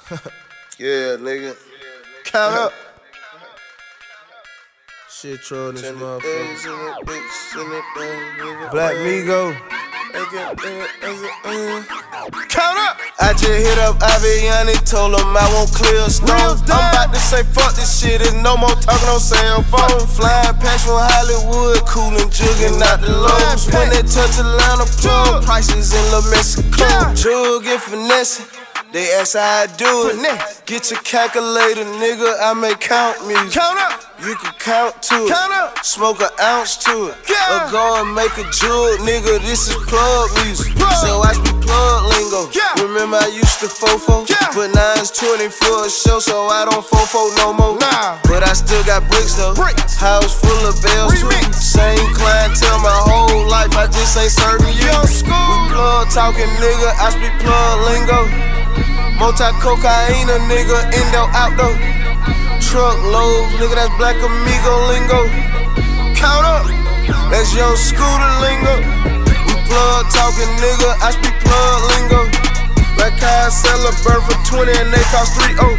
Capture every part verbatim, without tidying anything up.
Yeah, nigga. Count up. Shit trolling this motherfucker. motherfucker. Black Migo. Count up. I just hit up Aviani, told him I won't clear stones. I'm about to say fuck this shit, there's no more talking on cell phone. Flying past from Hollywood, coolin', jugging out the lows. When they touch Atlanta, plug prices in La Mexico. Jug and finesse. They ask how I do it. Get your calculator, nigga, I may count me. Count up. You can count to it. Count up. Smoke an ounce to it. Yeah. Or go and make a jug, nigga, this is plug music. Plug. So I speak plug lingo. Yeah. Remember I used to fofo? Yeah. But now it's twenty for a show, so I don't fofo no more. Nah. But I still got bricks though. Bricks. House full of bells too. Same clientele my whole life, I just ain't serving you. We plug talking, nigga, I speak plug lingo. Multi-cocaine, a nigga, indo, outdo. Truckload, nigga, that's Black Amigo lingo. Count up, that's your scooter lingo. We plug talking, nigga, I speak plug lingo. Black car sell a bird for twenty and they cost three oh.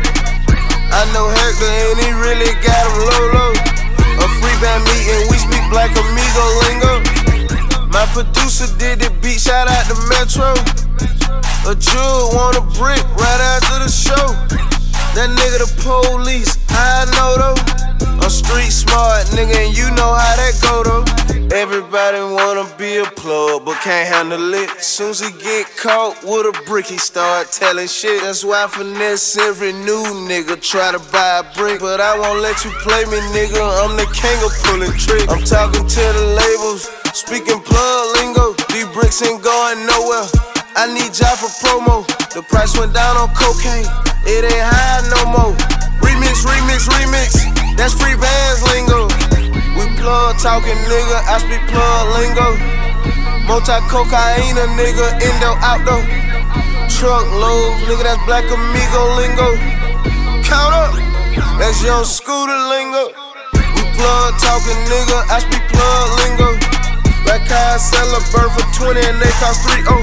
I know Hector and he really got him low, low. A free band meeting, we speak Black Amigo lingo. My producer did the beat, shout out to Metro. A jewel want a brick right after the show. That nigga the police, I know though. I'm street smart, nigga, and you know how that go though. Everybody wanna be a plug, but can't handle it. Soon as he get caught with a brick, he start telling shit. That's why I finesse every new nigga try to buy a brick. But I won't let you play me, nigga, I'm the king of pulling tricks. I'm talking to the labels, speaking plug lingo. These bricks ain't going nowhere. I need y'all for promo. The price went down on cocaine, it ain't high no more. Remix, remix, remix, that's free bands lingo. We plug talking, nigga, I speak plug lingo. Multi-cocaine, a nigga, indo, outdo. Truckload, nigga, that's Black Amigo lingo. Count up, that's your scooter lingo. We plug talking, nigga, I speak plug lingo. Black car sell a bird for twenty and they cost three oh.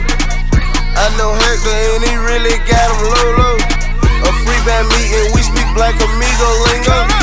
I know Hector and he really got him low, low. A free band meeting, we speak Black Amigo lingo.